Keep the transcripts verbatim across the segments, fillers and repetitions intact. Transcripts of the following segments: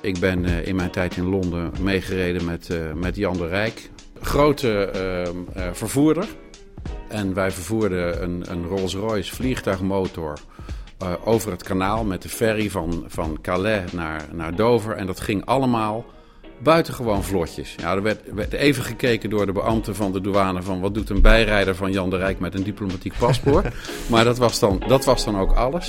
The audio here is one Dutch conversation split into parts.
Ik ben uh, in mijn tijd in Londen meegereden met, uh, met Jan de Rijk. Grote uh, uh, vervoerder. En wij vervoerden een, een Rolls-Royce vliegtuigmotor uh, over het kanaal met de ferry van, van Calais naar, naar Dover. En dat ging allemaal buitengewoon vlotjes. Ja, er werd, werd even gekeken door de beambten van de douane van wat doet een bijrijder van Jan de Rijk met een diplomatiek paspoort. Maar dat was dan, dat was dan ook alles.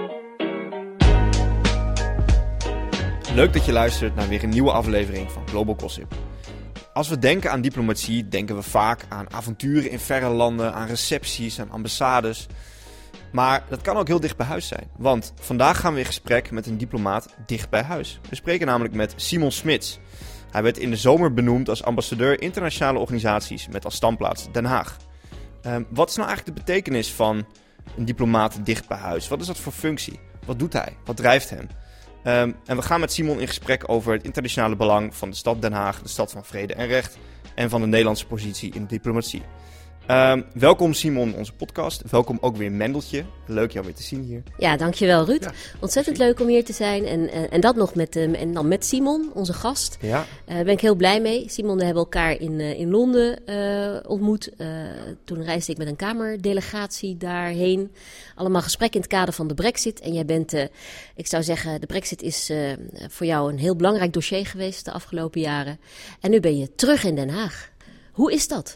Leuk dat je luistert naar weer een nieuwe aflevering van Global Gossip. Als we denken aan diplomatie, denken we vaak aan avonturen in verre landen, aan recepties, aan ambassades. Maar dat kan ook heel dicht bij huis zijn. Want vandaag gaan we in gesprek met een diplomaat dicht bij huis. We spreken namelijk met Simon Smits. Hij werd in de zomer benoemd als ambassadeur internationale organisaties met als standplaats Den Haag. Um, wat is nou eigenlijk de betekenis van een diplomaat dicht bij huis? Wat is dat voor functie? Wat doet hij? Wat drijft hem? Um, en we gaan met Simon in gesprek over het internationale belang van de stad Den Haag, de stad van vrede en recht, en van de Nederlandse positie in de diplomatie. Um, welkom Simon in onze podcast. Welkom ook weer Mendeltje. Leuk jou weer te zien hier. Ja, dankjewel Ruud. Ja, Ontzettend leuk om hier te zijn. En, uh, en dat nog met, uh, en dan met Simon, onze gast. Ja. Daar uh, ben ik heel blij mee. Simon, we hebben elkaar in, uh, in Londen uh, ontmoet. Uh, toen reisde ik met een kamerdelegatie daarheen. Allemaal gesprekken in het kader van de Brexit. En jij bent, uh, ik zou zeggen, de Brexit is uh, voor jou een heel belangrijk dossier geweest de afgelopen jaren. En nu ben je terug in Den Haag. Hoe is dat?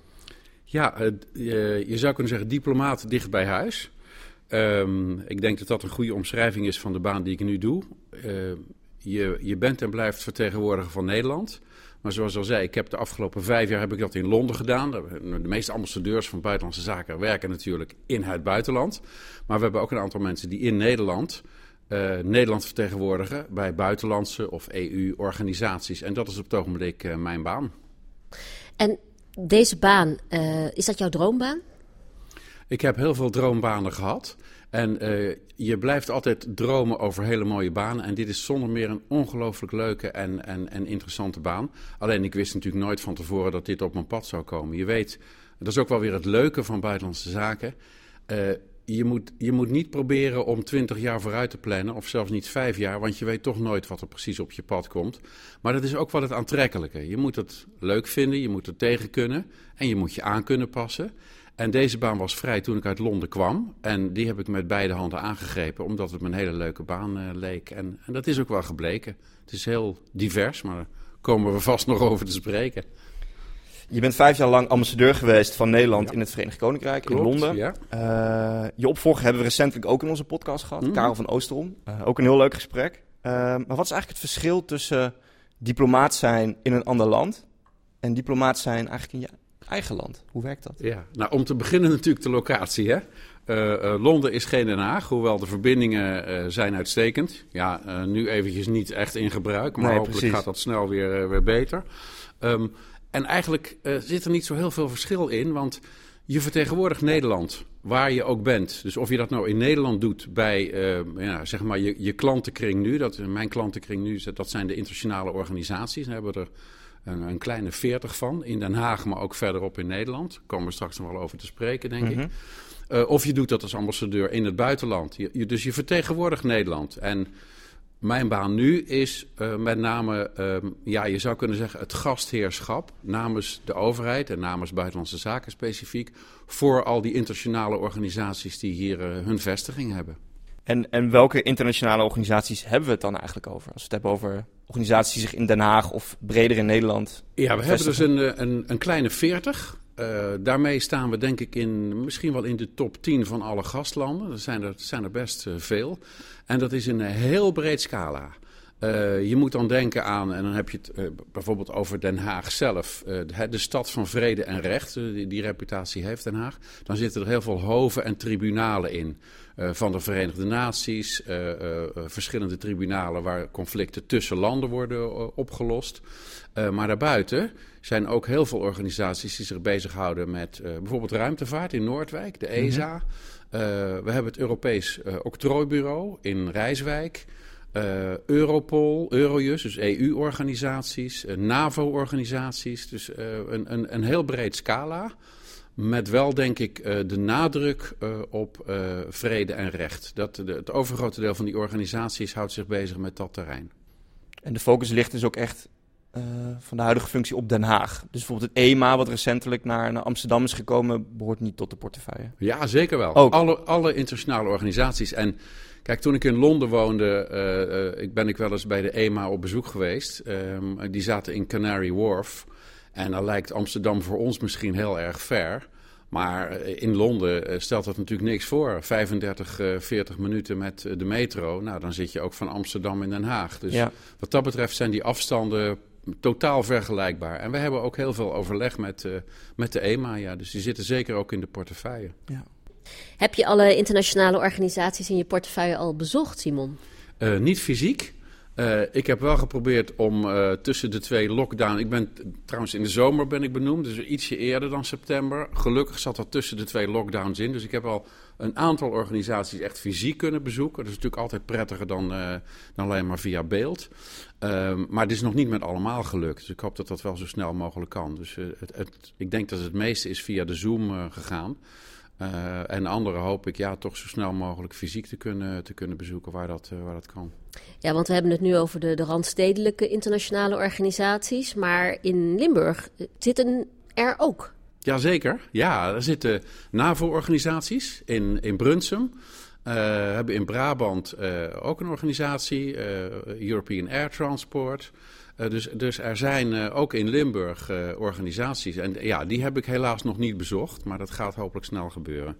Ja, uh, je, je zou kunnen zeggen diplomaat dicht bij huis. Um, ik denk dat dat een goede omschrijving is van de baan die ik nu doe. Uh, je, je bent en blijft vertegenwoordiger van Nederland. Maar zoals al zei, ik heb de afgelopen vijf jaar heb ik dat in Londen gedaan. De meeste ambassadeurs van buitenlandse zaken werken natuurlijk in het buitenland. Maar we hebben ook een aantal mensen die in Nederland uh, Nederland vertegenwoordigen bij buitenlandse of E U-organisaties. En dat is op het ogenblik uh, mijn baan. En deze baan, uh, is dat jouw droombaan? Ik heb heel veel droombanen gehad. En uh, je blijft altijd dromen over hele mooie banen. En dit is zonder meer een ongelooflijk leuke en, en, en interessante baan. Alleen ik wist natuurlijk nooit van tevoren dat dit op mijn pad zou komen. Je weet, dat is ook wel weer het leuke van buitenlandse zaken. Uh, je, moet, je moet niet proberen om twintig jaar vooruit te plannen, of zelfs niet vijf jaar, want je weet toch nooit wat er precies op je pad komt. Maar dat is ook wel het aantrekkelijke. Je moet het leuk vinden, je moet er tegen kunnen en je moet je aan kunnen passen. En deze baan was vrij toen ik uit Londen kwam. En die heb ik met beide handen aangegrepen, omdat het me een hele leuke baan uh, leek. En, en dat is ook wel gebleken. Het is heel divers, maar daar komen we vast nog over te spreken. Je bent vijf jaar lang ambassadeur geweest van Nederland ja. in het Verenigd Koninkrijk, Klopt, in Londen. Ja. Uh, je opvolger hebben we recentelijk ook in onze podcast gehad, mm. Karel van Oosterom. Uh, ook een heel leuk gesprek. Uh, maar wat is eigenlijk het verschil tussen diplomaat zijn in een ander land en diplomaat zijn eigenlijk in je eigen land? Hoe werkt dat? Ja, nou om te beginnen natuurlijk de locatie, hè. Uh, uh, Londen is geen Den Haag, hoewel de verbindingen uh, zijn uitstekend. Ja, uh, nu eventjes niet echt in gebruik, maar nee, hopelijk precies. gaat dat snel weer, uh, weer beter. Um, en eigenlijk uh, zit er niet zo heel veel verschil in, want je vertegenwoordigt Nederland, waar je ook bent. Dus of je dat nou in Nederland doet bij uh, ja, zeg maar je, je klantenkring nu, dat, mijn klantenkring nu, dat zijn de internationale organisaties. Daar hebben we er een, een kleine veertig van, in Den Haag, maar ook verderop in Nederland. Daar komen we straks nog wel over te spreken, denk mm-hmm. ik. Uh, of je doet dat als ambassadeur in het buitenland. Je, je, dus je vertegenwoordigt Nederland. En mijn baan nu is uh, met name, uh, ja, je zou kunnen zeggen, het gastheerschap namens de overheid en namens Buitenlandse Zaken specifiek voor al die internationale organisaties die hier uh, hun vestiging hebben. En, en welke internationale organisaties hebben we het dan eigenlijk over? Als we het hebben over organisaties die zich in Den Haag of breder in Nederland Ja, we vestigen. hebben dus een, een, een kleine veertig. Uh, daarmee staan we denk ik in, misschien wel in de top tien van alle gastlanden. Er zijn er, zijn er best uh, veel. En dat is een heel breed scala. Uh, je moet dan denken aan, en dan heb je het uh, bijvoorbeeld over Den Haag zelf. Uh, de, de stad van vrede en recht, uh, die, die reputatie heeft Den Haag. Dan zitten er heel veel hoven en tribunalen in. Uh, van de Verenigde Naties, uh, uh, uh, verschillende tribunalen waar conflicten tussen landen worden uh, opgelost. Uh, maar daarbuiten zijn ook heel veel organisaties die zich bezighouden met uh, bijvoorbeeld ruimtevaart in Noordwijk, de E S A. Mm-hmm. Uh, we hebben het Europees uh, Octrooibureau in Rijswijk. Uh, Europol, Eurojust, dus E U-organisaties, uh, NAVO-organisaties. Dus uh, een, een, een heel breed scala. Met wel, denk ik, uh, de nadruk uh, op uh, vrede en recht. Dat, de, het overgrote deel van die organisaties houdt zich bezig met dat terrein. En de focus ligt dus ook echt uh, van de huidige functie op Den Haag. Dus bijvoorbeeld het E M A, wat recentelijk naar, naar Amsterdam is gekomen, behoort niet tot de portefeuille. Ja, zeker wel. Ook. Alle, alle internationale organisaties. En kijk, toen ik in Londen woonde, uh, uh, ik ben ik wel eens bij de E M A op bezoek geweest. Um, die zaten in Canary Wharf. En dan lijkt Amsterdam voor ons misschien heel erg ver. Maar in Londen stelt dat natuurlijk niks voor. vijfendertig, veertig minuten met de metro. Nou, dan zit je ook van Amsterdam in Den Haag. Dus ja. Wat dat betreft zijn die afstanden totaal vergelijkbaar. En we hebben ook heel veel overleg met, uh, met de E M A. Ja. Dus die zitten zeker ook in de portefeuille. Ja. Heb je alle internationale organisaties in je portefeuille al bezocht, Simon? Uh, niet fysiek. Uh, ik heb wel geprobeerd om uh, tussen de twee lockdown... Ik ben trouwens in de zomer ben ik benoemd, dus ietsje eerder dan september. Gelukkig zat dat tussen de twee lockdowns in. Dus ik heb al een aantal organisaties echt fysiek kunnen bezoeken. Dat is natuurlijk altijd prettiger dan, uh, dan alleen maar via beeld. Uh, maar het is nog niet met allemaal gelukt. Dus ik hoop dat dat wel zo snel mogelijk kan. Dus uh, het, het, ik denk dat het meeste is via de Zoom uh, gegaan. Uh, en andere hoop ik ja, toch zo snel mogelijk fysiek te kunnen, te kunnen bezoeken waar dat, uh, waar dat kan. Ja, want we hebben het nu over de, de randstedelijke internationale organisaties. Maar in Limburg zitten er ook. Jazeker. Ja, er zitten NAVO-organisaties in, in Brunsum. Uh, we hebben in Brabant uh, ook een organisatie, uh, European Air Transport. Uh, dus, dus er zijn uh, ook in Limburg uh, organisaties. En ja, die heb ik helaas nog niet bezocht, maar dat gaat hopelijk snel gebeuren.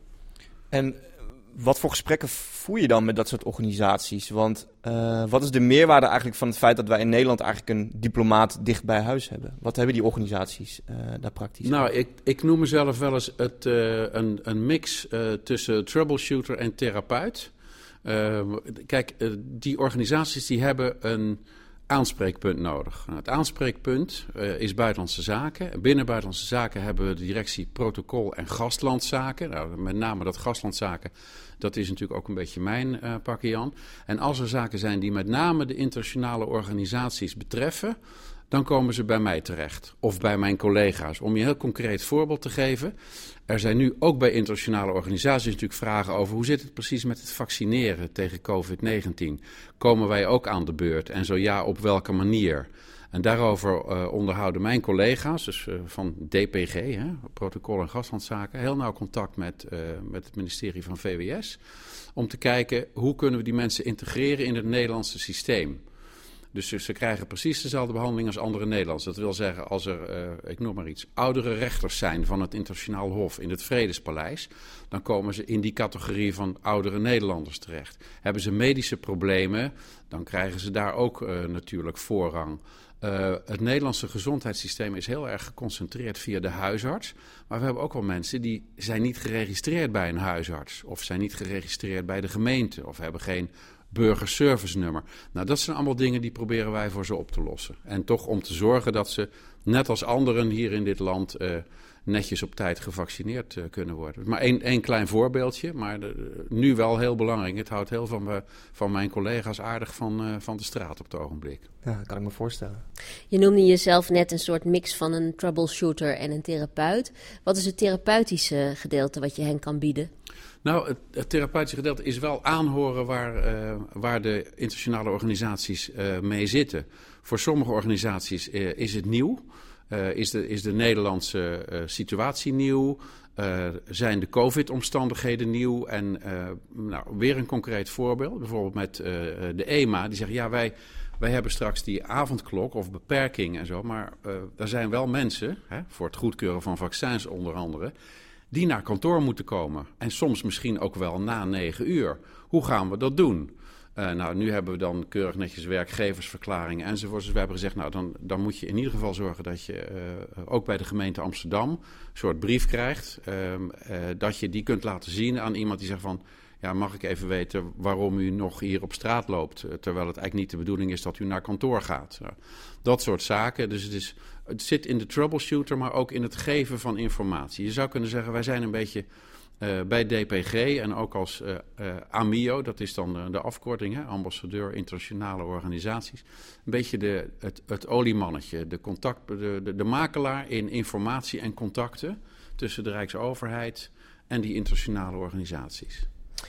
En wat voor gesprekken voer je dan met dat soort organisaties? Want uh, wat is de meerwaarde eigenlijk van het feit dat wij in Nederland eigenlijk een diplomaat dicht bij huis hebben? Wat hebben die organisaties uh, daar praktisch? Nou, ik, ik noem mezelf wel eens het, uh, een, een mix uh, tussen troubleshooter en therapeut. Uh, kijk, uh, die organisaties die hebben een aanspreekpunt nodig. Het aanspreekpunt uh, is buitenlandse zaken. Binnen buitenlandse zaken hebben we de directie protocol en gastlandzaken. Nou, met name dat gastlandzaken, dat is natuurlijk ook een beetje mijn uh, pakje aan. En als er zaken zijn die met name de internationale organisaties betreffen, dan komen ze bij mij terecht. Of bij mijn collega's. Om je een heel concreet voorbeeld te geven. Er zijn nu ook bij internationale organisaties natuurlijk vragen over hoe zit het precies met het vaccineren tegen covid negentien. Komen wij ook aan de beurt? En zo ja, op welke manier? En daarover uh, onderhouden mijn collega's, dus uh, van D P G, hè, protocol en gastlandzaken, heel nauw contact met, uh, met het ministerie van V W S. Om te kijken hoe kunnen we die mensen integreren in het Nederlandse systeem. Dus ze krijgen precies dezelfde behandeling als andere Nederlanders. Dat wil zeggen, als er, uh, ik noem maar iets, oudere rechters zijn van het Internationaal Hof in het Vredespaleis, dan komen ze in die categorie van oudere Nederlanders terecht. Hebben ze medische problemen, dan krijgen ze daar ook uh, natuurlijk voorrang. Uh, het Nederlandse gezondheidssysteem is heel erg geconcentreerd via de huisarts. Maar we hebben ook wel mensen die zijn niet geregistreerd bij een huisarts. Of zijn niet geregistreerd bij de gemeente. Of hebben geen burgerservice nummer. Nou, dat zijn allemaal dingen die proberen wij voor ze op te lossen. En toch om te zorgen dat ze, net als anderen hier in dit land, uh, netjes op tijd gevaccineerd uh, kunnen worden. Maar één, één klein voorbeeldje, maar de, nu wel heel belangrijk. Het houdt heel van, me, van mijn collega's aardig van, uh, van de straat op het ogenblik. Ja, dat kan ik me voorstellen. Je noemde jezelf net een soort mix van een troubleshooter en een therapeut. Wat is het therapeutische gedeelte wat je hen kan bieden? Nou, het, het therapeutische gedeelte is wel aanhoren waar, uh, waar de internationale organisaties uh, mee zitten. Voor sommige organisaties uh, is het nieuw. Uh, is, de, is de Nederlandse uh, situatie nieuw? Uh, zijn de COVID-omstandigheden nieuw? En uh, nou, weer een concreet voorbeeld. Bijvoorbeeld met uh, de E M A. Die zegt, ja, wij, wij hebben straks die avondklok of beperking en zo. Maar uh, er zijn wel mensen, hè, voor het goedkeuren van vaccins onder andere, die naar kantoor moeten komen. En soms misschien ook wel na negen uur. Hoe gaan we dat doen? Uh, nou, nu hebben we dan keurig netjes werkgeversverklaringen enzovoort. Dus we hebben gezegd, nou, dan, dan moet je in ieder geval zorgen dat je uh, ook bij de gemeente Amsterdam een soort brief krijgt. Uh, uh, dat je die kunt laten zien aan iemand die zegt van, ja, mag ik even weten waarom u nog hier op straat loopt, uh, terwijl het eigenlijk niet de bedoeling is dat u naar kantoor gaat. Uh, dat soort zaken. Dus het, is, het zit in de troubleshooter, maar ook in het geven van informatie. Je zou kunnen zeggen, wij zijn een beetje Uh, bij D P G en ook als uh, uh, A M I O, dat is dan uh, de afkorting, hè, ambassadeur internationale organisaties. Een beetje de, het, het oliemannetje, de, contact, de, de, de makelaar in informatie en contacten tussen de Rijksoverheid en die internationale organisaties.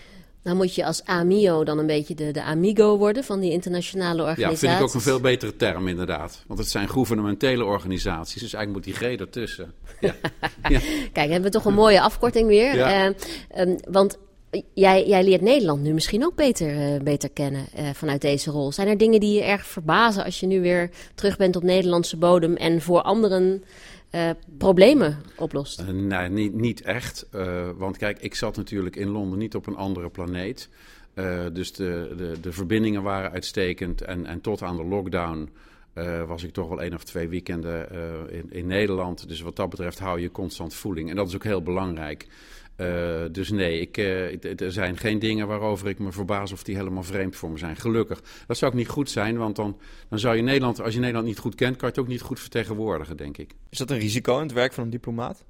Nou moet je als A M I O dan een beetje de, de amigo worden van die internationale organisaties. Ja, vind ik ook een veel betere term inderdaad. Want het zijn gouvernementele organisaties, dus eigenlijk moet die G ertussen. Ja. Ja. Kijk, hebben we toch een mooie afkorting weer. Ja. Uh, um, want jij, jij leert Nederland nu misschien ook beter, uh, beter kennen uh, vanuit deze rol. Zijn er dingen die je erg verbazen als je nu weer terug bent op Nederlandse bodem en voor anderen Uh, problemen oplost? Uh, nee, niet, niet echt. Uh, want kijk, ik zat natuurlijk in Londen niet op een andere planeet. Uh, dus de, de, de verbindingen waren uitstekend. En, en tot aan de lockdown uh, was ik toch wel één of twee weekenden uh, in, in Nederland. Dus wat dat betreft hou je constant voeling. En dat is ook heel belangrijk. Uh, dus nee, ik, uh, er zijn geen dingen waarover ik me verbaas of die helemaal vreemd voor me zijn. Gelukkig. Dat zou ook niet goed zijn, want dan, dan zou je Nederland, als je Nederland niet goed kent, kan je het ook niet goed vertegenwoordigen, denk ik. Is dat een risico in het werk van een diplomaat?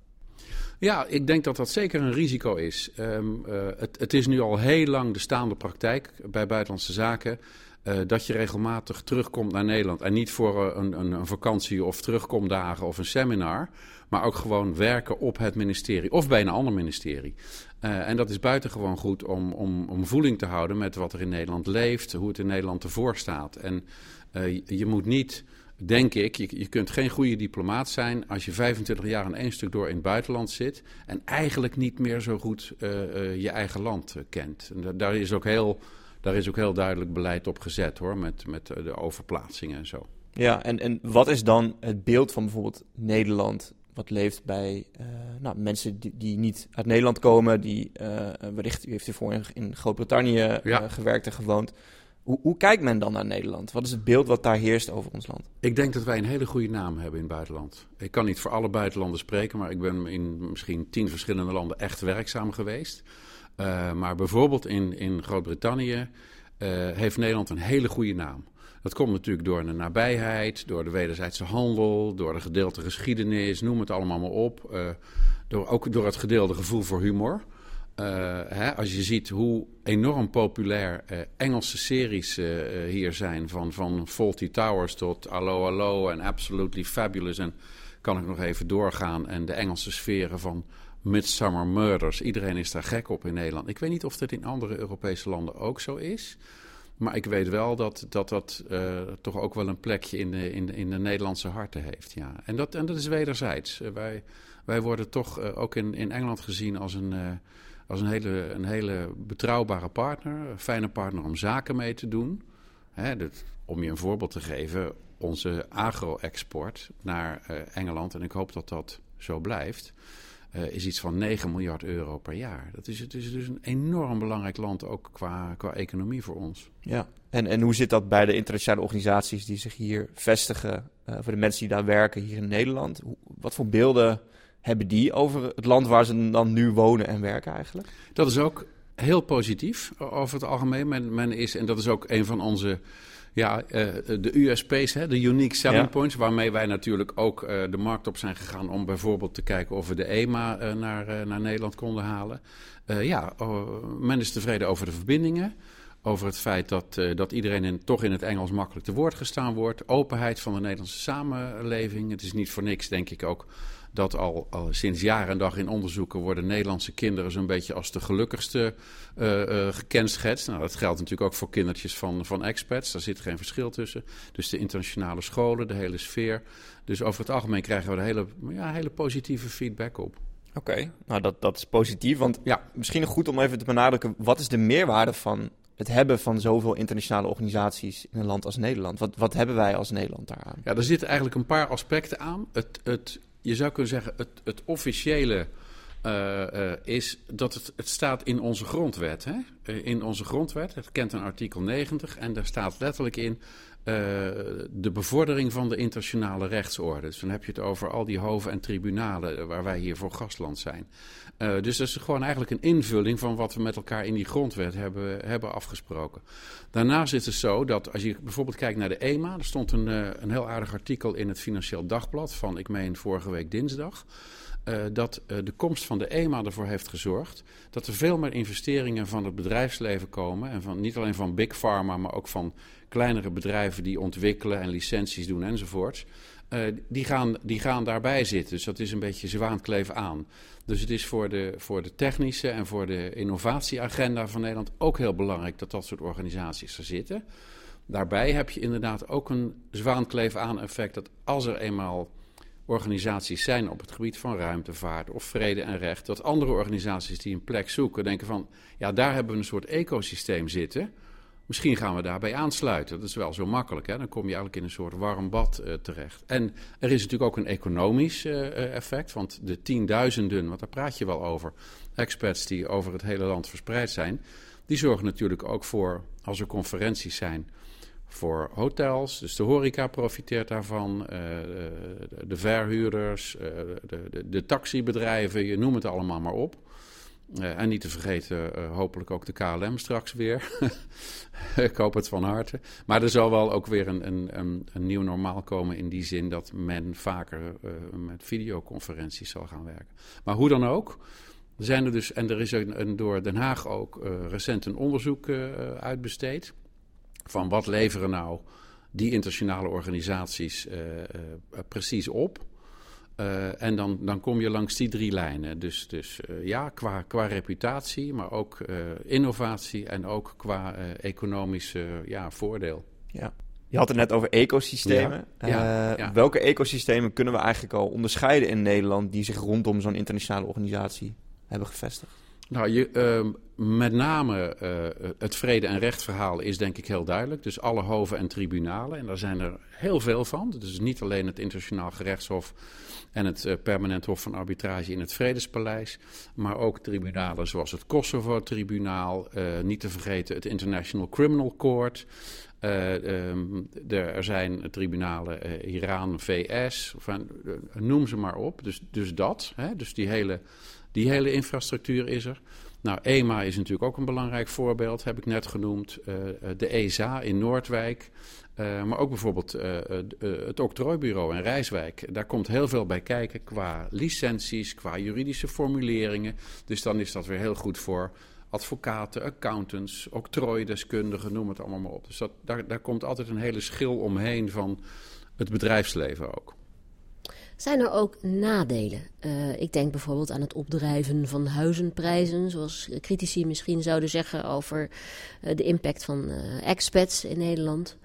Ja, ik denk dat dat zeker een risico is. Um, uh, het, het is nu al heel lang de staande praktijk bij buitenlandse zaken Uh, dat je regelmatig terugkomt naar Nederland. En niet voor uh, een, een, een vakantie of terugkomdagen of een seminar. Maar ook gewoon werken op het ministerie of bij een ander ministerie. Uh, en dat is buitengewoon goed om, om, om voeling te houden met wat er in Nederland leeft. Hoe het in Nederland ervoor staat. En uh, je, je moet niet, denk ik, je, je kunt geen goede diplomaat zijn als je vijfentwintig jaar aan één stuk door in het buitenland zit. En eigenlijk niet meer zo goed uh, uh, je eigen land uh, kent. En da- daar is ook heel... Daar is ook heel duidelijk beleid op gezet, hoor, met, met de overplaatsingen en zo. Ja, en, en wat is dan het beeld van bijvoorbeeld Nederland, wat leeft bij uh, nou, mensen die, die niet uit Nederland komen, die uh, wellicht, u heeft hiervoor in, in Groot-Brittannië uh, ja. gewerkt en gewoond. Hoe, hoe kijkt men dan naar Nederland? Wat is het beeld wat daar heerst over ons land? Ik denk dat wij een hele goede naam hebben in het buitenland. Ik kan niet voor alle buitenlanders spreken, maar ik ben in misschien tien verschillende landen echt werkzaam geweest. Uh, maar bijvoorbeeld in, in Groot-Brittannië uh, heeft Nederland een hele goede naam. Dat komt natuurlijk door de nabijheid, door de wederzijdse handel, door de gedeelde geschiedenis, noem het allemaal maar op. Uh, door, ook door het gedeelde gevoel voor humor. Uh, hè, als je ziet hoe enorm populair uh, Engelse series uh, hier zijn, van, van Fawlty Towers tot Allo Allo en Absolutely Fabulous, en kan ik nog even doorgaan, en de Engelse sferen van Midsummer Murders. Iedereen is daar gek op in Nederland. Ik weet niet of dat in andere Europese landen ook zo is. Maar ik weet wel dat dat, dat uh, toch ook wel een plekje in de, in de, in de Nederlandse harten heeft. Ja. En, dat, en dat is wederzijds. Uh, wij, wij worden toch uh, ook in, in Engeland gezien als een, uh, als een, hele, een hele betrouwbare partner. Een fijne partner om zaken mee te doen. Hè, dat, om je een voorbeeld te geven, onze agro-export naar uh, Engeland, en ik hoop dat dat zo blijft, Uh, is iets van negen miljard euro per jaar. Dat is, het is dus een enorm belangrijk land, ook qua, qua economie voor ons. Ja, en, en hoe zit dat bij de internationale organisaties die zich hier vestigen, uh, voor de mensen die daar werken hier in Nederland? Hoe, wat voor beelden hebben die over het land waar ze dan nu wonen en werken eigenlijk? Dat is ook heel positief over het algemeen. Men, men is, en dat is ook een van onze... Ja, uh, de U S P's, hè, de Unique Selling ja. Points, waarmee wij natuurlijk ook uh, de markt op zijn gegaan om bijvoorbeeld te kijken of we de E M A uh, naar, uh, naar Nederland konden halen. Uh, ja, uh, men is tevreden over de verbindingen, over het feit dat, uh, dat iedereen in, toch in het Engels makkelijk te woord gestaan wordt. Openheid van de Nederlandse samenleving. Het is niet voor niks, denk ik ook, dat al, al sinds jaar en dag in onderzoeken worden Nederlandse kinderen zo'n beetje als de gelukkigste uh, uh, gekenschetst. Nou, dat geldt natuurlijk ook voor kindertjes van, van expats. Daar zit geen verschil tussen. Dus de internationale scholen, de hele sfeer. Dus over het algemeen krijgen we er hele, ja, hele positieve feedback op. Oké, okay. nou dat, dat is positief. Want ja. misschien goed om even te benadrukken, wat is de meerwaarde van het hebben van zoveel internationale organisaties in een land als Nederland? Wat, wat hebben wij als Nederland daaraan? Ja, er zitten eigenlijk een paar aspecten aan. Het... het Je zou kunnen zeggen, het, het officiële uh, uh, is dat het, het staat in onze grondwet. Hè? Uh, in onze grondwet, het kent een artikel negentig en daar staat letterlijk in uh, de bevordering van de internationale rechtsorde. Dus dan heb je het over al die hoven en tribunalen waar wij hier voor gastland zijn. Uh, dus dat is gewoon eigenlijk een invulling van wat we met elkaar in die grondwet hebben, hebben afgesproken. Daarnaast is het zo dat als je bijvoorbeeld kijkt naar de E M A, er stond een, uh, een heel aardig artikel in het Financieel Dagblad van, ik meen vorige week dinsdag, uh, dat uh, de komst van de E M A ervoor heeft gezorgd dat er veel meer investeringen van het bedrijfsleven komen, en van, niet alleen van Big Pharma, maar ook van kleinere bedrijven die ontwikkelen en licenties doen enzovoorts. Uh, die, gaan, die gaan daarbij zitten. Dus dat is een beetje zwaankleef aan. Dus het is voor de, voor de technische en voor de innovatieagenda van Nederland ook heel belangrijk dat dat soort organisaties er zitten. Daarbij heb je inderdaad ook een zwaankleef aan effect dat als er eenmaal organisaties zijn op het gebied van ruimtevaart of vrede en recht, dat andere organisaties die een plek zoeken denken van, ja, daar hebben we een soort ecosysteem zitten. Misschien gaan we daarbij aansluiten. Dat is wel zo makkelijk. Hè? Dan kom je eigenlijk in een soort warm bad uh, terecht. En er is natuurlijk ook een economisch uh, effect. Want de tienduizenden, want daar praat je wel over, expats die over het hele land verspreid zijn, die zorgen natuurlijk ook voor, als er conferenties zijn, voor hotels. Dus de horeca profiteert daarvan. Uh, de, de verhuurders, uh, de, de, de taxibedrijven, je noem het allemaal maar op. Uh, en niet te vergeten, uh, hopelijk ook de K L M straks weer. Ik hoop het van harte. Maar er zal wel ook weer een, een, een, een nieuw normaal komen in die zin dat men vaker uh, met videoconferenties zal gaan werken. Maar hoe dan ook, er zijn er dus, en er is een, een, door Den Haag ook uh, recent een onderzoek uh, uitbesteed van wat leveren nou die internationale organisaties uh, uh, precies op. Uh, en dan, dan kom je langs die drie lijnen. Dus, dus uh, ja, qua, qua reputatie, maar ook uh, innovatie en ook qua uh, economisch uh, ja, voordeel. Ja. Je had het net over ecosystemen. Ja, ja, uh, ja. Welke ecosystemen kunnen we eigenlijk al onderscheiden in Nederland die zich rondom zo'n internationale organisatie hebben gevestigd? Nou, je, uh, met name uh, het vrede- en rechtverhaal is denk ik heel duidelijk. Dus alle hoven en tribunalen. En daar zijn er heel veel van. Dus niet alleen het Internationaal Gerechtshof en het uh, Permanent Hof van Arbitrage in het Vredespaleis. Maar ook tribunalen zoals het Kosovo-tribunaal. Uh, niet te vergeten het International Criminal Court. Uh, um, er, er zijn tribunalen uh, Iran, V S, of, uh, noem ze maar op. Dus, dus dat, hè? Dus die hele... Die hele infrastructuur is er. Nou, E M A is natuurlijk ook een belangrijk voorbeeld, heb ik net genoemd. Uh, de E S A in Noordwijk. Uh, maar ook bijvoorbeeld uh, uh, het Octrooibureau in Rijswijk. Daar komt heel veel bij kijken qua licenties, qua juridische formuleringen. Dus dan is dat weer heel goed voor advocaten, accountants, octrooideskundigen, noem het allemaal maar op. Dus dat, daar, daar komt altijd een hele schil omheen van het bedrijfsleven ook. Zijn er ook nadelen? Uh, ik denk bijvoorbeeld aan het opdrijven van huizenprijzen, zoals critici misschien zouden zeggen over uh, de impact van uh, expats in Nederland,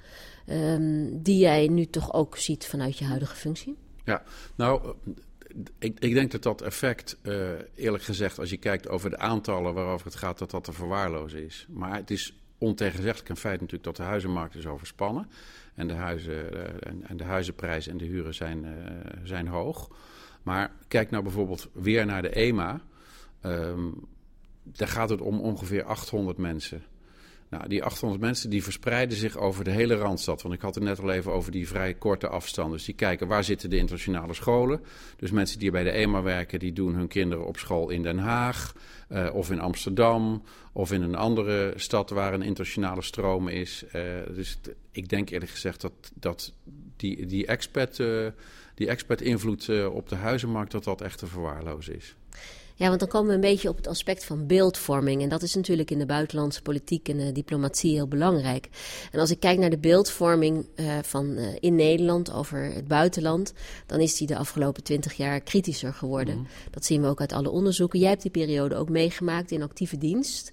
um, die jij nu toch ook ziet vanuit je huidige functie? Ja, nou, ik, ik denk dat dat effect, uh, eerlijk gezegd, als je kijkt over de aantallen waarover het gaat, dat dat te verwaarlozen is. Maar het is ontegenzeggelijk een feit natuurlijk dat de huizenmarkt is overspannen. En de, huizen, uh, en de huizenprijzen en de huren zijn, uh, zijn hoog. Maar kijk nou bijvoorbeeld weer naar de E M A. Um, daar gaat het om ongeveer achthonderd mensen. Nou, die achthonderd mensen die verspreiden zich over de hele Randstad. Want ik had het net al even over die vrij korte afstanden. Dus die kijken waar zitten de internationale scholen. Dus mensen die bij de E M A werken, die doen hun kinderen op school in Den Haag. Uh, of in Amsterdam. Of in een andere stad waar een internationale stroom is. Uh, dus t- ik denk eerlijk gezegd dat, dat die, die expat, uh, die expat invloed uh, op de huizenmarkt, dat dat echt te verwaarlozen is. Ja, want dan komen we een beetje op het aspect van beeldvorming. En dat is natuurlijk in de buitenlandse politiek en de diplomatie heel belangrijk. En als ik kijk naar de beeldvorming uh, van uh, in Nederland over het buitenland, dan is die de afgelopen twintig jaar kritischer geworden. Mm. Dat zien we ook uit alle onderzoeken. Jij hebt die periode ook meegemaakt in actieve dienst.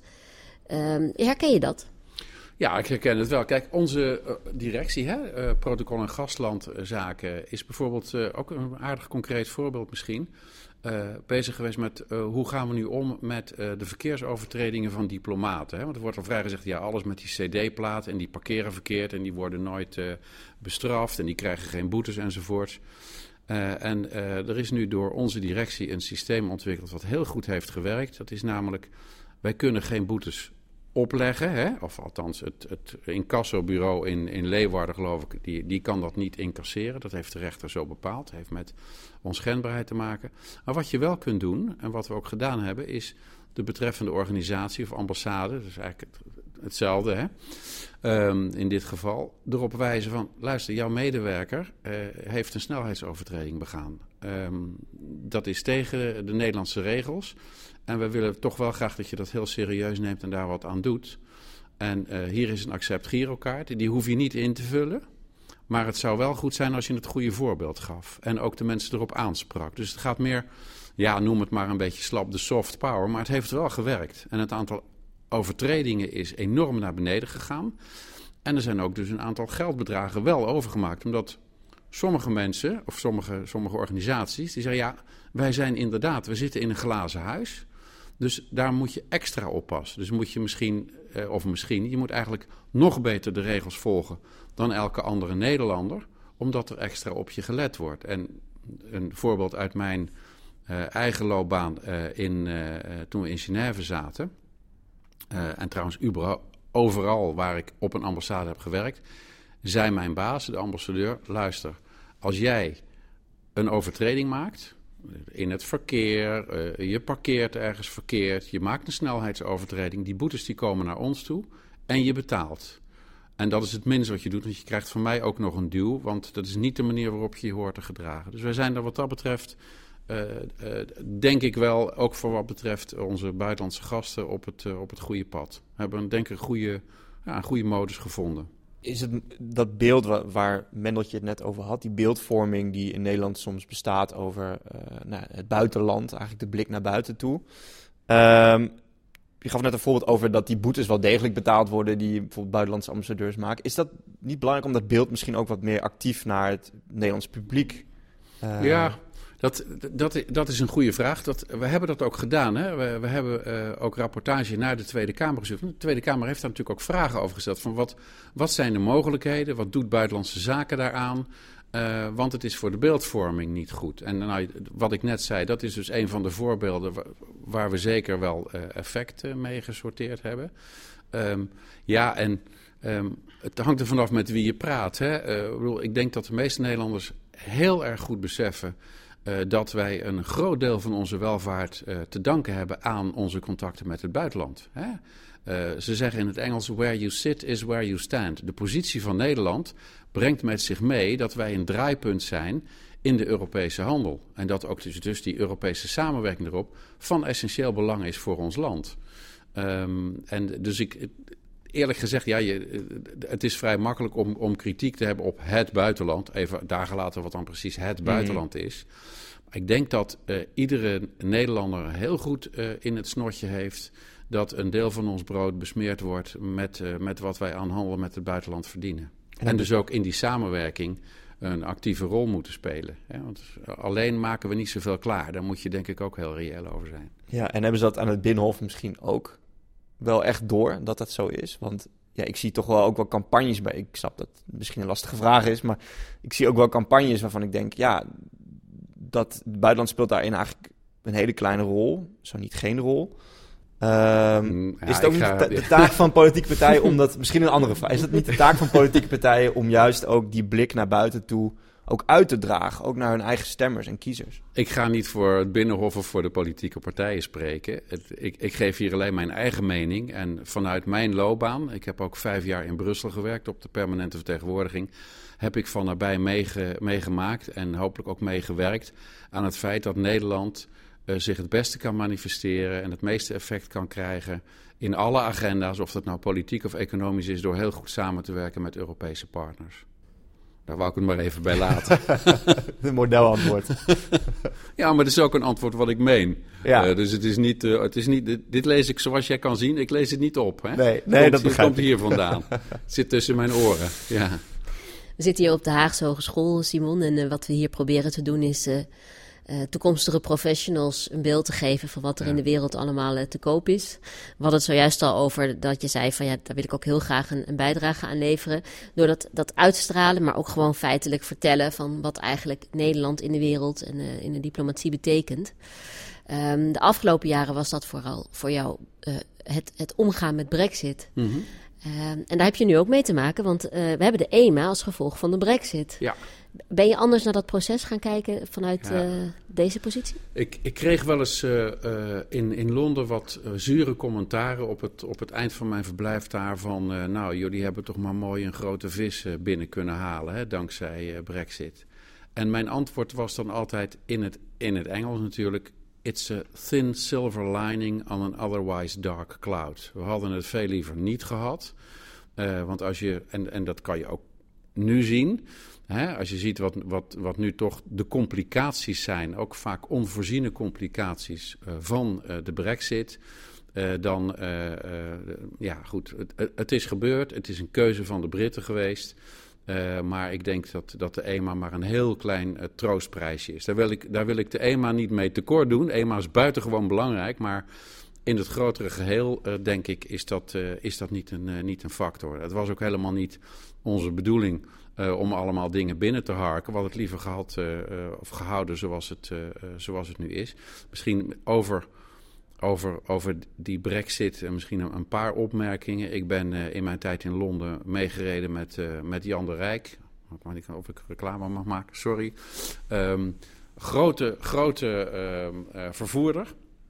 Um, herken je dat? Ja, ik herken het wel. Kijk, onze uh, directie, hè, uh, protocol- en gastlandzaken, is bijvoorbeeld uh, ook een aardig concreet voorbeeld misschien. Uh, bezig geweest met uh, hoe gaan we nu om met uh, de verkeersovertredingen van diplomaten. Hè? Want er wordt al vrij gezegd, ja, alles met die cd-plaat en die parkeren verkeerd en die worden nooit uh, bestraft en die krijgen geen boetes enzovoort. Uh, en uh, er is nu door onze directie een systeem ontwikkeld wat heel goed heeft gewerkt. Dat is namelijk, wij kunnen geen boetes opleggen, hè? Of althans het, het incassobureau in, in Leeuwarden, geloof ik, die, die kan dat niet incasseren. Dat heeft de rechter zo bepaald. Dat heeft met onschendbaarheid te maken. Maar wat je wel kunt doen, en wat we ook gedaan hebben, is de betreffende organisatie of ambassade, dat is eigenlijk het, hetzelfde, hè? Um, in dit geval, erop wijzen van, luister, jouw medewerker uh, heeft een snelheidsovertreding begaan. Um, dat is tegen de Nederlandse regels. En we willen toch wel graag dat je dat heel serieus neemt en daar wat aan doet. En uh, hier is een accept girokaart. Die hoef je niet in te vullen. Maar het zou wel goed zijn als je het goede voorbeeld gaf. En ook de mensen erop aansprak. Dus het gaat meer, ja, noem het maar een beetje slap, de soft power. Maar het heeft wel gewerkt. En het aantal overtredingen is enorm naar beneden gegaan. En er zijn ook dus een aantal geldbedragen wel overgemaakt. Omdat sommige mensen, of sommige, sommige organisaties, die zeggen, ja, wij zijn inderdaad, we zitten in een glazen huis. Dus daar moet je extra oppassen. Dus moet je misschien, eh, of misschien, je moet eigenlijk nog beter de regels volgen dan elke andere Nederlander, omdat er extra op je gelet wordt. En een voorbeeld uit mijn uh, eigen loopbaan uh, in, uh, toen we in Genève zaten, uh, en trouwens überhaupt, overal waar ik op een ambassade heb gewerkt, zei mijn baas, de ambassadeur, luister, als jij een overtreding maakt in het verkeer, uh, je parkeert ergens verkeerd, je maakt een snelheidsovertreding, die boetes die komen naar ons toe en je betaalt. En dat is het minst wat je doet, want je krijgt van mij ook nog een duw, want dat is niet de manier waarop je je hoort te gedragen. Dus wij zijn er wat dat betreft, uh, uh, denk ik wel, ook voor wat betreft onze buitenlandse gasten op het, uh, op het goede pad. We hebben denk ik een goede, ja, een goede modus gevonden. Is het dat beeld waar, waar Mendeltje het net over had, die beeldvorming die in Nederland soms bestaat over uh, nou, het buitenland, eigenlijk de blik naar buiten toe. Um, je gaf net een voorbeeld over dat die boetes wel degelijk betaald worden die bijvoorbeeld buitenlandse ambassadeurs maken. Is dat niet belangrijk om dat beeld misschien ook wat meer actief naar het Nederlands publiek? Uh... Ja, dat, dat, dat is een goede vraag. Dat, we hebben dat ook gedaan. Hè? We, we hebben uh, ook rapportage naar de Tweede Kamer gestuurd. De Tweede Kamer heeft daar natuurlijk ook vragen over gesteld. Van wat, wat zijn de mogelijkheden? Wat doet Buitenlandse Zaken daaraan? Uh, want het is voor de beeldvorming niet goed. En nou, wat ik net zei, dat is dus een van de voorbeelden waar, waar we zeker wel uh, effecten mee gesorteerd hebben. Um, ja, en um, het hangt er vanaf met wie je praat. Hè? Uh, ik bedoel, ik denk dat de meeste Nederlanders heel erg goed beseffen uh, dat wij een groot deel van onze welvaart uh, te danken hebben aan onze contacten met het buitenland. Hè? Uh, ze zeggen in het Engels, where you sit is where you stand. De positie van Nederland brengt met zich mee dat wij een draaipunt zijn in de Europese handel. En dat ook dus, dus die Europese samenwerking erop van essentieel belang is voor ons land. Um, en dus ik, eerlijk gezegd, ja, je, het is vrij makkelijk om, om kritiek te hebben op het buitenland. Even daar gelaten wat dan precies het buitenland mm. is. Ik denk dat uh, iedere Nederlander heel goed uh, in het snortje heeft dat een deel van ons brood besmeerd wordt met, uh, met wat wij aan handel met het buitenland verdienen. En, en dus ook in die samenwerking een actieve rol moeten spelen. Hè? Want alleen maken we niet zoveel klaar. Daar moet je denk ik ook heel reëel over zijn. Ja, en hebben ze dat aan het Binnenhof misschien ook wel echt door, dat dat zo is? Want ja, ik zie toch wel ook wel campagnes bij. Ik snap dat het misschien een lastige vraag is, maar ik zie ook wel campagnes waarvan ik denk, ja, dat het buitenland speelt daarin eigenlijk een hele kleine rol. Zo niet geen rol. Um, ja, is het ook niet ga, de, de taak van politieke partijen om dat, misschien een andere vraag, is het niet de taak van politieke partijen om juist ook die blik naar buiten toe ook uit te dragen, ook naar hun eigen stemmers en kiezers? Ik ga niet voor het Binnenhof of voor de politieke partijen spreken. Het, ik, ik geef hier alleen mijn eigen mening en vanuit mijn loopbaan, ik heb ook vijf jaar in Brussel gewerkt op de permanente vertegenwoordiging, heb ik van nabij meege, meegemaakt en hopelijk ook meegewerkt aan het feit dat Nederland Uh, zich het beste kan manifesteren en het meeste effect kan krijgen in alle agenda's, of dat nou politiek of economisch is, door heel goed samen te werken met Europese partners. Daar wou ik het maar even bij laten. Een modelantwoord. Ja, maar het is ook een antwoord wat ik meen. Ja. Uh, dus het is niet, uh, het is niet, dit lees ik zoals jij kan zien, ik lees het niet op. Hè? Nee, nee komt, dat begrijp ik. komt hier vandaan. Het zit tussen mijn oren, ja. We zitten hier op de Haagse Hogeschool, Simon, en uh, wat we hier proberen te doen is Uh, Uh, toekomstige professionals een beeld te geven van wat er ja. in de wereld allemaal uh, te koop is. We hadden het zojuist al over dat je zei van ja, daar wil ik ook heel graag een, een bijdrage aan leveren. Door dat, dat uit te stralen, maar ook gewoon feitelijk vertellen van wat eigenlijk Nederland in de wereld en uh, in de diplomatie betekent. Um, de afgelopen jaren was dat vooral voor jou uh, het, het omgaan met Brexit. Mm-hmm. Uh, en daar heb je nu ook mee te maken, want uh, we hebben de E M A als gevolg van de Brexit. Ja. Ben je anders naar dat proces gaan kijken vanuit ja. uh, deze positie? Ik, ik kreeg wel eens uh, uh, in, in Londen wat uh, zure commentaren op het, op het eind van mijn verblijf daar van Uh, nou, jullie hebben toch maar mooi een grote vis uh, binnen kunnen halen, hè, dankzij uh, Brexit. En mijn antwoord was dan altijd in het, in het Engels natuurlijk: it's a thin silver lining on an otherwise dark cloud. We hadden het veel liever niet gehad. Uh, want als je, en, en dat kan je ook nu zien, hè, als je ziet wat, wat, wat nu toch de complicaties zijn, ook vaak onvoorziene complicaties uh, van uh, de Brexit, uh, dan, uh, uh, ja goed, het, het is gebeurd, het is een keuze van de Britten geweest. Uh, maar ik denk dat, dat de E M A maar een heel klein uh, troostprijsje is. Daar wil, ik, daar wil ik de E M A niet mee tekort doen. E M A is buitengewoon belangrijk, maar in het grotere geheel, uh, denk ik, is dat, uh, is dat niet, een, uh, niet een factor. Het was ook helemaal niet onze bedoeling uh, om allemaal dingen binnen te harken. We hadden het liever gehad, uh, uh, of gehouden zoals het, uh, uh, zoals het nu is. Misschien over... Over, over die Brexit en misschien een, een paar opmerkingen. Ik ben uh, in mijn tijd in Londen meegereden met, uh, met Jan de Rijk. Ik weet niet of ik reclame mag maken, sorry. Um, grote grote um, uh, vervoerder.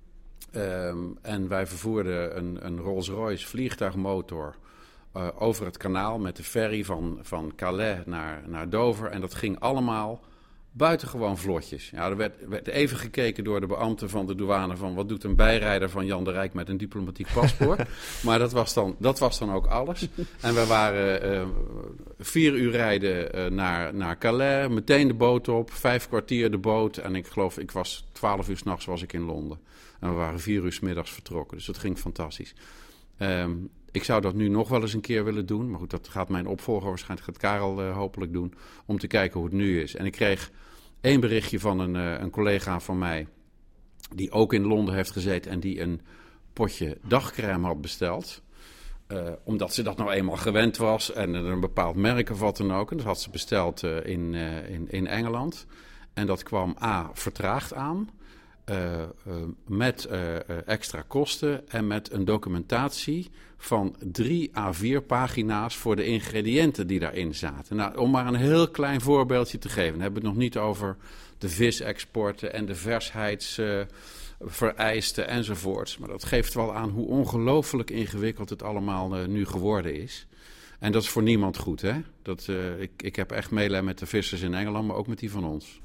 Um, en wij vervoerden een, een Rolls-Royce vliegtuigmotor uh, over het kanaal met de ferry van, van Calais naar, naar Dover. En dat ging allemaal buitengewoon vlotjes. Ja, er werd, werd even gekeken door de beambten van de douane van wat doet een bijrijder van Jan de Rijk met een diplomatiek paspoort. Maar dat was, dan, dat was dan ook alles. En we waren uh, vier uur rijden uh, naar, naar Calais, meteen de boot op, vijf kwartier de boot. En ik geloof, ik was twaalf uur 's nachts was ik in Londen. En we waren vier uur 's middags vertrokken. Dus dat ging fantastisch. Um, ik zou dat nu nog wel eens een keer willen doen. Maar goed, dat gaat mijn opvolger waarschijnlijk, gaat Karel uh, hopelijk doen. Om te kijken hoe het nu is. En ik kreeg één berichtje van een, uh, een collega van mij, die ook in Londen heeft gezeten en die een potje dagcrème had besteld. Uh, omdat ze dat nou eenmaal gewend was en een bepaald merk of wat dan ook. En dat had ze besteld uh, in, uh, in, in Engeland. En dat kwam A, vertraagd aan, uh, uh, met uh, uh, extra kosten en met een documentatie van drie à vier pagina's voor de ingrediënten die daarin zaten. Nou, om maar een heel klein voorbeeldje te geven. Dan hebben we het nog niet over de visexporten en de versheidsvereisten uh, enzovoorts. Maar dat geeft wel aan hoe ongelooflijk ingewikkeld het allemaal uh, nu geworden is. En dat is voor niemand goed, hè? Dat, uh, ik, ik heb echt medelijden met de vissers in Engeland, maar ook met die van ons.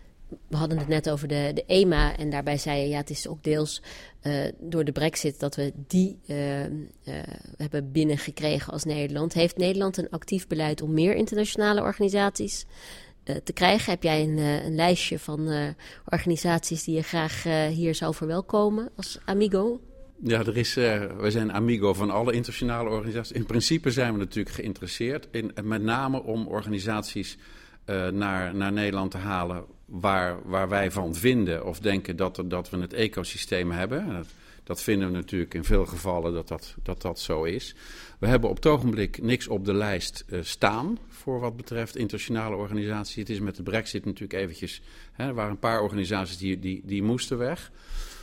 We hadden het net over de, de E M A en daarbij zei je, ja, het is ook deels uh, door de Brexit dat we die uh, uh, hebben binnengekregen als Nederland. Heeft Nederland een actief beleid om meer internationale organisaties uh, te krijgen? Heb jij een, uh, een lijstje van uh, organisaties die je graag uh, hier zou verwelkomen als amigo? Ja, er is, uh, we zijn amigo van alle internationale organisaties. In principe zijn we natuurlijk geïnteresseerd, in, met name om organisaties uh, naar, naar Nederland te halen Waar, waar wij van vinden of denken dat, dat we het ecosysteem hebben. Dat, dat vinden we natuurlijk in veel gevallen dat dat, dat dat zo is. We hebben op het ogenblik niks op de lijst uh, staan voor wat betreft internationale organisaties. Het is met de Brexit natuurlijk eventjes, hè, er waren een paar organisaties die, die, die moesten weg.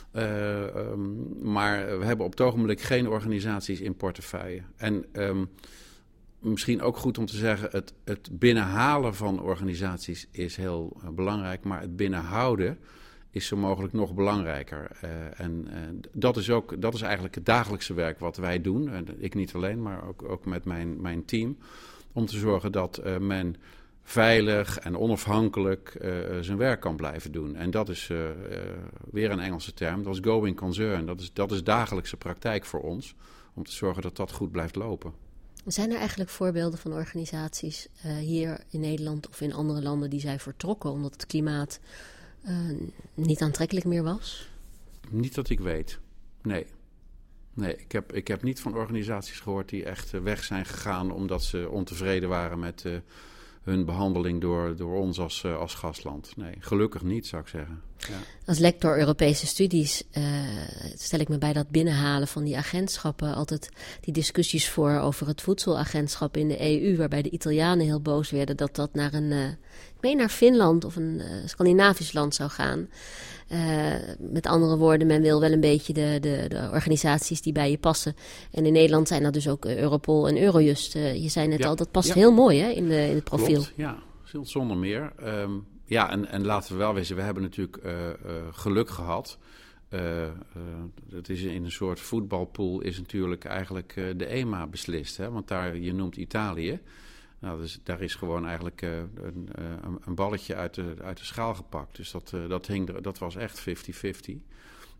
Uh, um, maar we hebben op het ogenblik geen organisaties in portefeuille. En Um, misschien ook goed om te zeggen, het, het binnenhalen van organisaties is heel uh, belangrijk, maar het binnenhouden is zo mogelijk nog belangrijker. Uh, en uh, dat is ook, dat is eigenlijk het dagelijkse werk wat wij doen. En ik niet alleen, maar ook, ook met mijn, mijn team. Om te zorgen dat uh, men veilig en onafhankelijk uh, zijn werk kan blijven doen. En dat is uh, uh, weer een Engelse term, dat is going concern. Dat is, dat is dagelijkse praktijk voor ons, om te zorgen dat dat goed blijft lopen. Zijn er eigenlijk voorbeelden van organisaties uh, hier in Nederland of in andere landen die zijn vertrokken omdat het klimaat uh, niet aantrekkelijk meer was? Niet dat ik weet. Nee. Nee, ik heb, ik heb niet van organisaties gehoord die echt uh, weg zijn gegaan omdat ze ontevreden waren met uh, hun behandeling door, door ons als, uh, als gastland. Nee, gelukkig niet, zou ik zeggen. Ja. Als lector Europese studies uh, stel ik me bij dat binnenhalen van die agentschappen altijd die discussies voor over het voedselagentschap in de E U, waarbij de Italianen heel boos werden dat dat naar een, uh, ik meen naar Finland of een uh, Scandinavisch land zou gaan. Uh, met andere woorden, men wil wel een beetje de, de, de organisaties die bij je passen. En in Nederland zijn dat dus ook uh, Europol en Eurojust. Uh, je zei net ja. al, dat past ja. heel mooi hè, in, de, in het profiel. Klopt, ja, zonder meer. Um, ja, en, en laten we wel wezen, we hebben natuurlijk uh, uh, geluk gehad. Uh, uh, het is in een soort voetbalpool is natuurlijk eigenlijk uh, de E M A beslist. Hè? Want daar, je noemt Italië. Nou, dus daar is gewoon eigenlijk uh, een, uh, een balletje uit de, uit de schaal gepakt. Dus dat, uh, dat, hing er, dat was echt vijftig vijftig.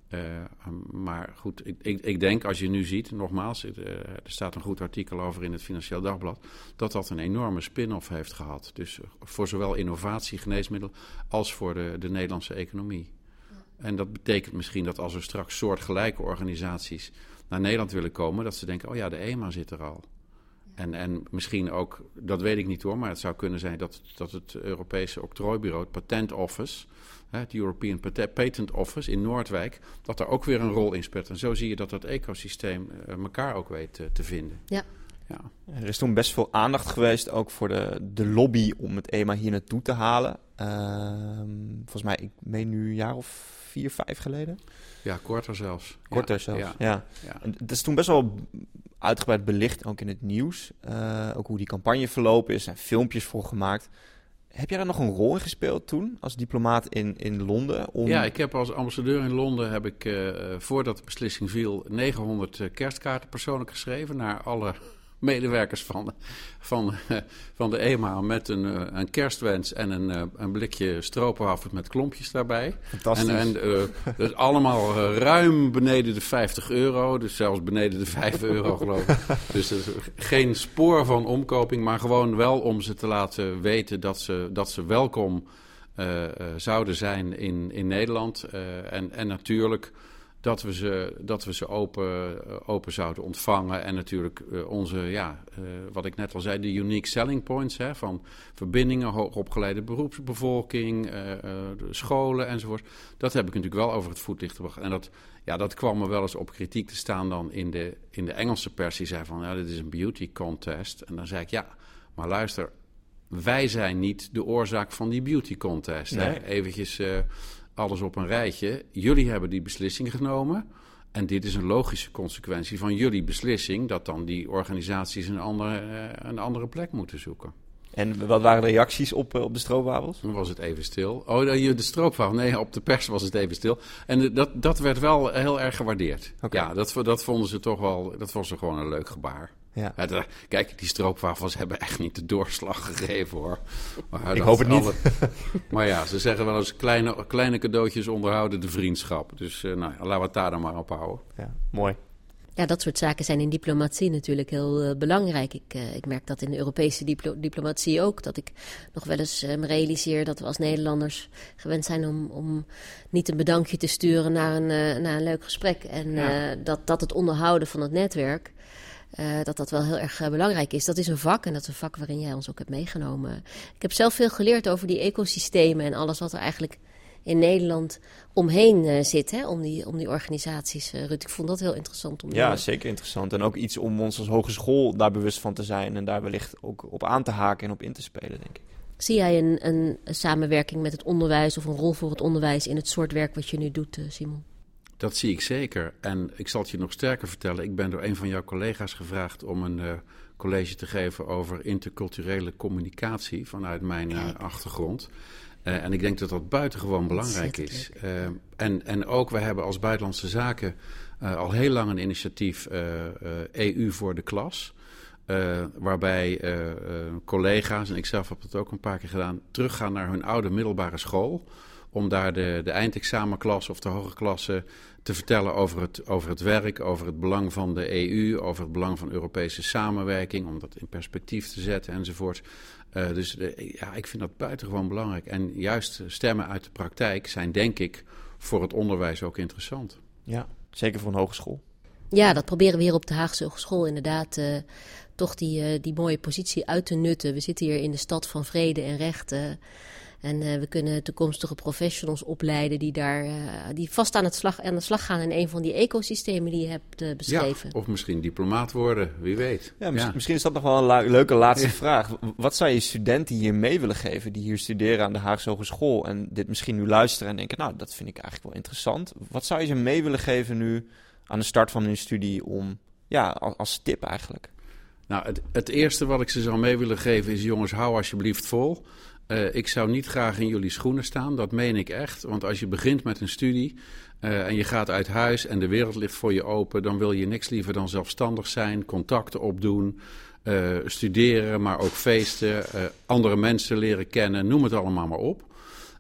Uh, maar goed, ik, ik, ik denk als je nu ziet, nogmaals, uh, er staat een goed artikel over in het Financieel Dagblad, dat dat een enorme spin-off heeft gehad. Dus uh, voor zowel innovatie, geneesmiddel, als voor de, de Nederlandse economie. Ja. En dat betekent misschien dat als er straks soortgelijke organisaties naar Nederland willen komen, dat ze denken, oh ja, de E M A zit er al. Ja. En, en misschien ook, dat weet ik niet hoor, maar het zou kunnen zijn dat, dat het Europese octrooibureau, het Patent Office, het European Patent Office in Noordwijk, dat daar ook weer een rol in speelt. En zo zie je dat dat ecosysteem uh, elkaar ook weet uh, te vinden. Ja. Ja. Er is toen best veel aandacht geweest ook voor de, de lobby om het E M A hier naartoe te halen. Uh, volgens mij, ik meen nu een jaar of vier, vijf geleden. Ja, korter zelfs. Korter ja, zelfs, ja. ja. ja. En dat is toen best wel uitgebreid belicht, ook in het nieuws. Uh, ook hoe die campagne verlopen is, en filmpjes voor gemaakt. Heb jij daar nog een rol in gespeeld toen, als diplomaat in, in Londen? Om... Ja, ik heb als ambassadeur in Londen, heb ik, uh, voordat de beslissing viel, negenhonderd kerstkaarten persoonlijk geschreven naar alle medewerkers van, van, uh, van de E M A met een, uh, een kerstwens en een, uh, een blikje stroopwafels met klompjes daarbij. Fantastisch. En, en uh, dus allemaal uh, ruim beneden de vijftig euro, dus zelfs beneden de vijf euro geloof ik. Dus er is geen spoor van omkoping, maar gewoon wel om ze te laten weten dat ze, dat ze welkom uh, uh, zouden zijn in, in Nederland. Uh, en, en natuurlijk dat we ze, dat we ze open, open zouden ontvangen. En natuurlijk uh, onze, ja, uh, wat ik net al zei, de unique selling points, hè, van verbindingen, hoogopgeleide beroepsbevolking, uh, uh, scholen enzovoort. Dat heb ik natuurlijk wel over het voetlicht gebracht. En dat, ja, dat kwam me wel eens op kritiek te staan dan in de, in de Engelse pers. Die zei van, ja, dit is een beauty contest. En dan zei ik, ja, maar luister, wij zijn niet de oorzaak van die beauty contest. Nee. Hè? Eventjes Uh, alles op een rijtje. Jullie hebben die beslissing genomen. En dit is een logische consequentie van jullie beslissing, dat dan die organisaties een andere, uh, een andere plek moeten zoeken. En wat waren de reacties op, uh, op de stroopwafels? Toen was het even stil. Oh, de, de stroopwafel. Nee, op de pers was het even stil. En uh, dat, dat werd wel heel erg gewaardeerd. Okay. Ja, dat, dat vonden ze toch wel, dat was er gewoon een leuk gebaar. Ja. Het, uh, kijk, die stroopwafels hebben echt niet de doorslag gegeven, hoor. Maar ik hoop het niet. Alle... maar ja, ze zeggen wel eens, kleine, kleine cadeautjes onderhouden de vriendschap. Dus uh, nou, laten we het daar dan maar op houden. Ja, mooi. Ja, dat soort zaken zijn in diplomatie natuurlijk heel uh, belangrijk. Ik, uh, ik merk dat in de Europese diplo- diplomatie ook. Dat ik nog wel eens uh, me realiseer dat we als Nederlanders gewend zijn om, om niet een bedankje te sturen naar een, uh, naar een leuk gesprek. En ja. uh, dat, dat het onderhouden van het netwerk, Uh, dat dat wel heel erg uh, belangrijk is. Dat is een vak en dat is een vak waarin jij ons ook hebt meegenomen. Ik heb zelf veel geleerd over die ecosystemen en alles wat er eigenlijk in Nederland omheen uh, zit, hè, om, die, om die organisaties. Uh, Ruud, ik vond dat heel interessant. Om ja, te... zeker interessant. En ook iets om ons als hogeschool daar bewust van te zijn en daar wellicht ook op aan te haken en op in te spelen, denk ik. Zie jij een, een, een samenwerking met het onderwijs of een rol voor het onderwijs in het soort werk wat je nu doet, uh, Simon? Dat zie ik zeker. En ik zal het je nog sterker vertellen. Ik ben door een van jouw collega's gevraagd om een uh, college te geven over interculturele communicatie vanuit mijn uh, achtergrond. Uh, en ik denk dat dat buitengewoon belangrijk is. Uh, en, en ook, we hebben als Buitenlandse Zaken uh, al heel lang een initiatief uh, uh, E U voor de klas. Uh, waarbij uh, uh, collega's, en ik zelf heb dat ook een paar keer gedaan, teruggaan naar hun oude middelbare school, om daar de, de eindexamenklas of de hoge klasse te vertellen over het, over het werk, over het belang van de E U, over het belang van Europese samenwerking, om dat in perspectief te zetten enzovoort. Uh, dus uh, ja, ik vind dat buitengewoon belangrijk. En juist stemmen uit de praktijk zijn, denk ik, voor het onderwijs ook interessant. Ja, zeker voor een hogeschool. Ja, dat proberen we hier op de Haagse Hogeschool inderdaad uh, toch die, uh, die mooie positie uit te nutten. We zitten hier in de stad van vrede en recht. Uh, en uh, we kunnen toekomstige professionals opleiden die daar uh, die vast aan, het slag, aan de slag gaan in een van die ecosystemen die je hebt uh, beschreven. Ja, of misschien diplomaat worden, wie weet. Ja, misschien, ja. misschien is dat nog wel een la- leuke laatste ja. vraag. Wat zou je studenten hier mee willen geven die hier studeren aan de Haagse Hogeschool en dit misschien nu luisteren en denken, nou, dat vind ik eigenlijk wel interessant. Wat zou je ze mee willen geven nu aan de start van hun studie om, ja, als, als tip eigenlijk? Nou, het, het eerste wat ik ze zou mee willen geven is, jongens, hou alsjeblieft vol. Uh, ik zou niet graag in jullie schoenen staan, dat meen ik echt. Want als je begint met een studie uh, en je gaat uit huis en de wereld ligt voor je open, dan wil je niks liever dan zelfstandig zijn, contacten opdoen, uh, studeren, maar ook feesten, uh, andere mensen leren kennen, noem het allemaal maar op.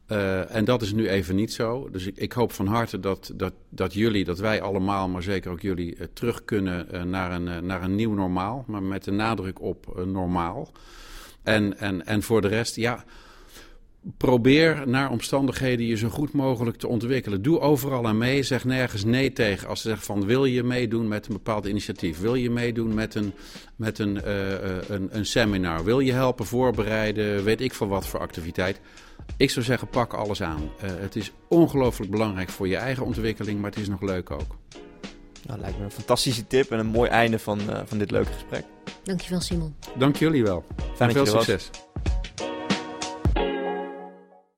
Uh, en dat is nu even niet zo. Dus ik, ik hoop van harte dat, dat, dat jullie, dat wij allemaal, maar zeker ook jullie, uh, terug kunnen uh, naar, een, uh, naar een nieuw normaal. Maar met de nadruk op uh, normaal. En, en, en voor de rest, ja, probeer naar omstandigheden je zo goed mogelijk te ontwikkelen. Doe overal aan mee. Zeg nergens nee tegen. Als ze zeggen van, wil je meedoen met een bepaald initiatief? Wil je meedoen met een, met een, uh, uh, een, een seminar? Wil je helpen voorbereiden? Weet ik veel wat voor activiteit? Ik zou zeggen, pak alles aan. Uh, het is ongelooflijk belangrijk voor je eigen ontwikkeling, maar het is nog leuk ook. Nou, lijkt me een fantastische tip en een mooi einde van, uh, van dit leuke gesprek. Dankjewel, Simon. Dank jullie wel. Fijn en veel dat je er succes. was.